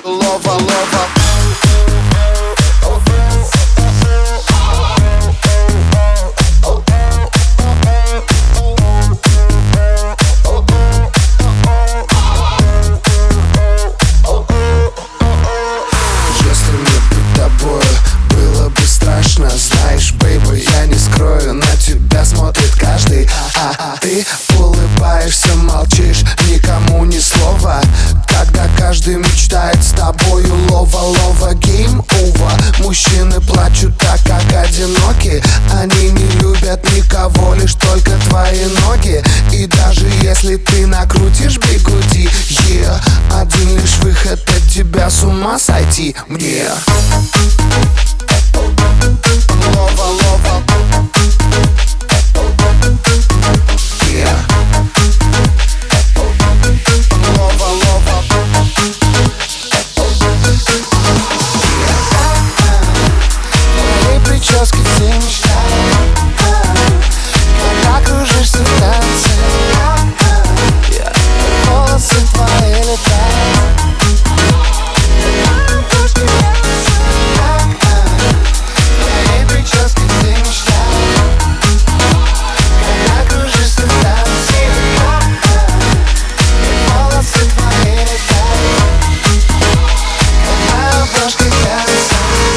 Лова, лова. Если мне быть тобой было бы страшно, знаешь, бейби, я не скрою, на тебя смотрит каждый. Ты улыбаешься, молчишь, никому ни слова, когда каждый мечтает с тобою. Лова, лова, гейм овер. Мужчины плачут так, как одиноки. Они не любят никого, лишь только твои ноги. И даже если ты накрутишь бигуди, yeah, один лишь выход от тебя с ума сойти мне. Лова, лова. Лова, лова. Твоей прически все мечтают, когда кружишься в танце. Волосы твои летают. Твоей прически все мечтают, когда кружишься в танце. Волосы твои летают, когда обложка глянца.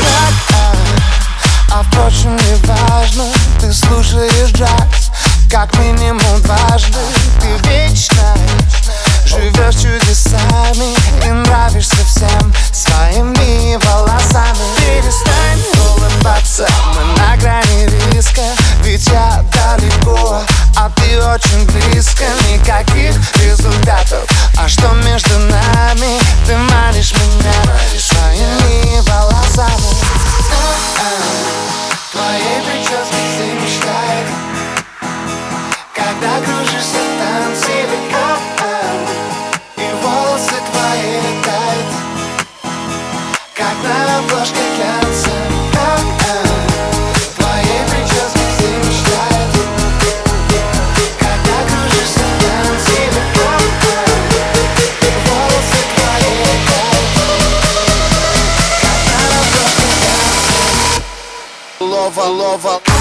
А впрочем, не важно, ты слушаешь джаз как минимум дважды. Ты вечно живешь чудесами и нравишься всем своими волосами. Перестань улыбаться, мы на грани риска, ведь я далеко, а ты очень близко. Никаких результатов, а что между нами? Ты манишь меня своими волосами. Твоей прически все мечтают, когда кружишься в танце. И волосы твои летают, как на обложке глянца. Твоей прически все мечтают, когда кружишься в танце. И волосы твои летают, как на обложке глянца. Лова, лова.